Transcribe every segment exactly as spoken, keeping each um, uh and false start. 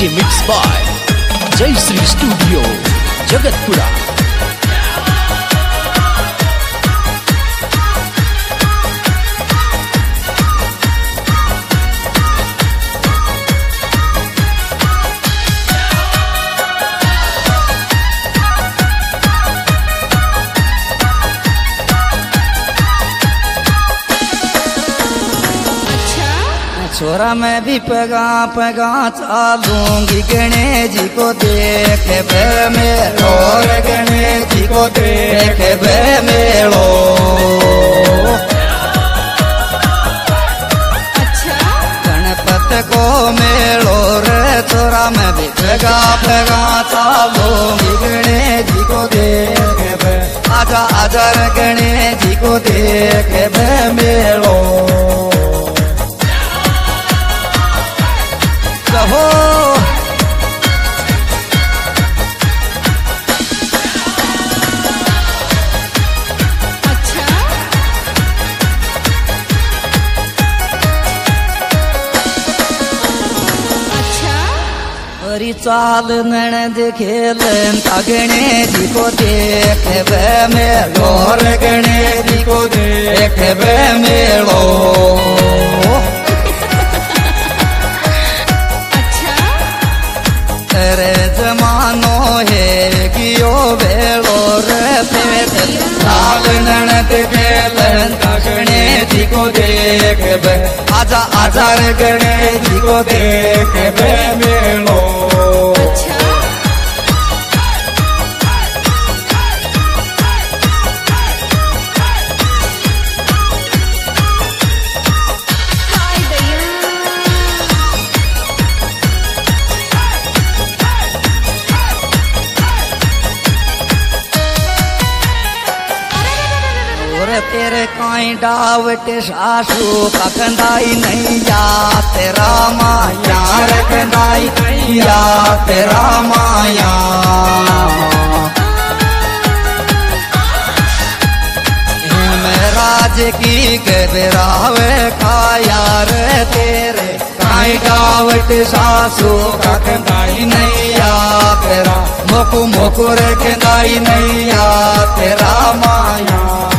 DJ mix by जय Shri studio Jagatpura. छोरा मैं भी पगा पगा चालूंगी गणेश जी को देख बे मेलो रे गणेश जी को देख बे मेलो। अच्छा गणपत को मेलो रे छोरा मैं भी पगा पगा चालूंगी गणेश जी को देख बे आजा आजा रे गणेश जी को देख बे मेलो। कहो अच्छा अच्छा हरी चाल ननद खेलन गणेश जी को देख बे मेलो रे गणेश जी को देख बे मेलो। रे जमानो है कियो बेलो रे पेट लाल ननद खेलन गणेश जी को देख बे आजा आजा रे गणेश जी को देख बे मेलो। अच्छा तेरे काई डावट सासू का कंदाई नहीं या तेरा माया रे कंदाई नहीं या तेरा माया। राज की घबरावे खाया रे तेरे काई डावट सासू का कंदाई नहीं या तेरा मोकू मोकू रे कंदाई नहीं या तेरा माया।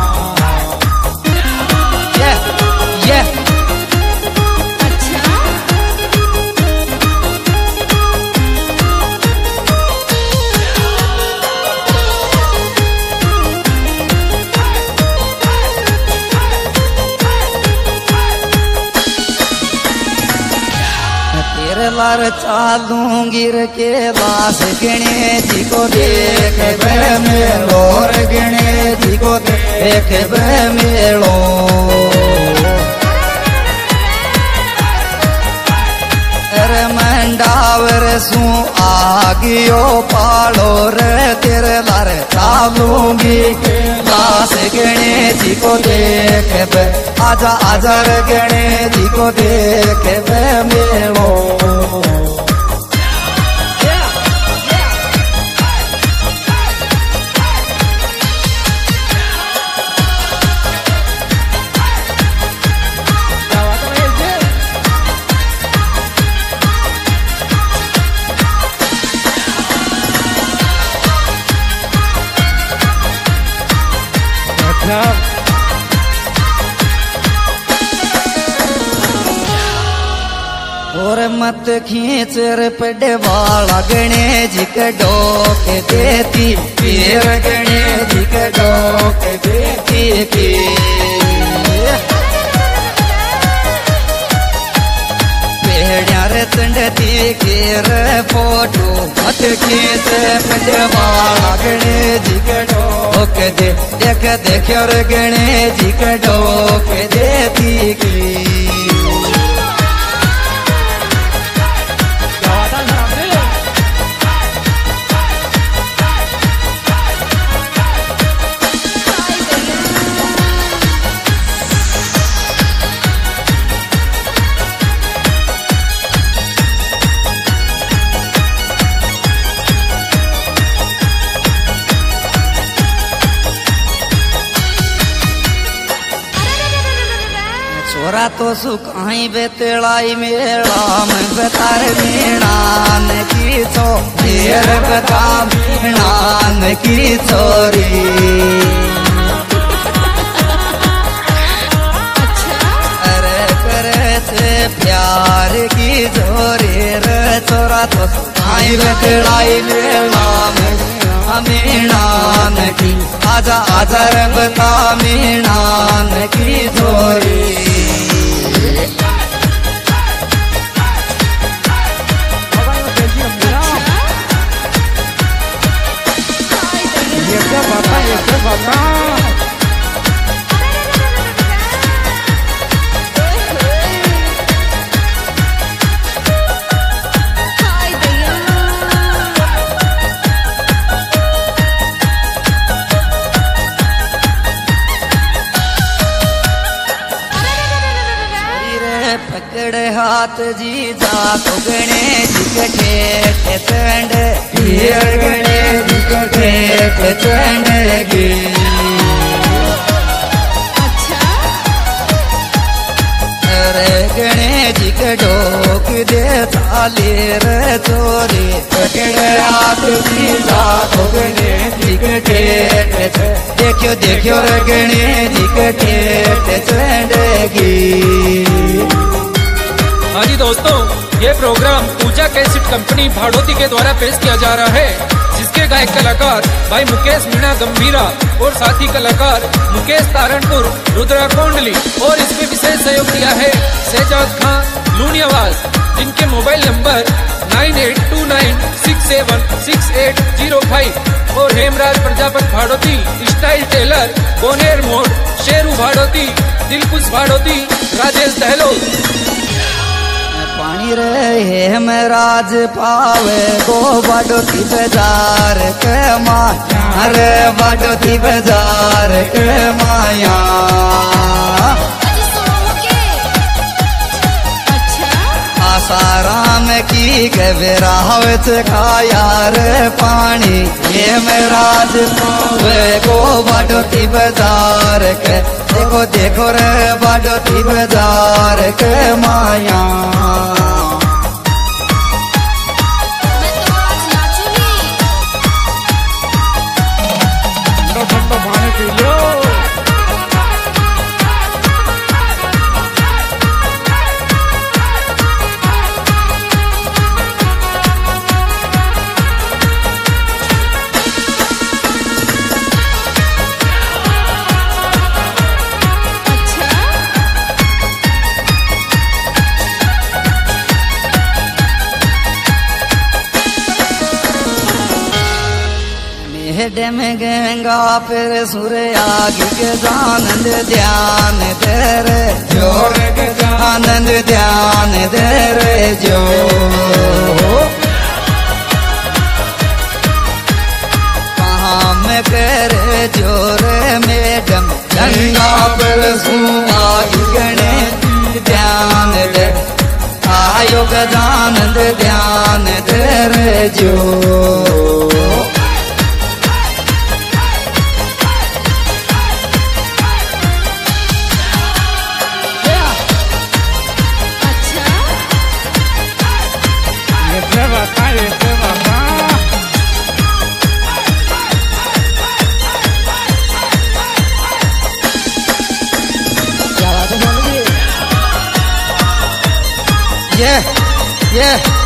लार चालूंगी रे के लाश गणेश जी को देख बे मेलो रे गणेश जी को देख बे मेलो। अरे मंडावर सू आगियो पालो रे तेरे लार चालूंगी लाश गणेश जी को देख बे आजा आजा रे गणेश जी को देख बे मेलो। और मत खींच रे पड़े वाला गणेश जी के डोक देती पीर गणेश जी के डोक देती की। पेड़िया रे तंडती की रे फोटो मत खींच पड़े वाला गणेश जी के डोक दे देख देख रे गणेश जी के डोक देती की। छोरा तो सुखाई बेतलाई मेला में बेतार मीणान की छो देर बता मीणान की छोरी अरे करे से प्यार की जोरी रे छोरा तो सुखाई बेतलाई मेला में मीणान की आजा आजा रे बता मीणान की छोरी पकड़े हाथ जी जा तो गणेश के ठेठ चंड हीर गणेश के ठेठ चंड गे अरे गणेश के ढोक दे थाले रे चोरी पकड़े हाथ जी जा तो गणेश के ठेठ देखियो देखियो रे गणेश के ठेठ चंड गे हाँ जी दोस्तों, ये program Pooja cassette company Bhadoti के द्वारा पेश किया जा रहा है, जिसके गायक कलाकार भाई मुकेश मीणा गंभीरा और साथी कलाकार मुकेश तारणपुर रुद्रा कोंडली और इसमें विशेष सहयोग दिया है शहजाद खान लूनियावास, जिनके mobile number nine eight two nine six seven six eight zero five और हेमराज प्रजापत भाड़ोती स्टाइल टेलर बोनेर मोड़ शेरू भाड़ोती दिलकुश भाड़ोती राजेश दहलोत। पानी रे में राज पावे गो बाडोती बाजार के माया रे बाडोती बाजार के माया आसाराम की गबरावत खाया रे पानी ये में राज पावे गो बाडोती बाजार के देखो देखो रे बाडोती बाजार के माया डम गंगा फिर सूर्य आगे के आनंद ध्यान तेरे जोर के आनंद ध्यान तेरे जो कहाँ में करे जोर मैडम गंगा फिर आगे गणेश ध्यान दे आयोग आनंद ध्यान तेरे जो ये ये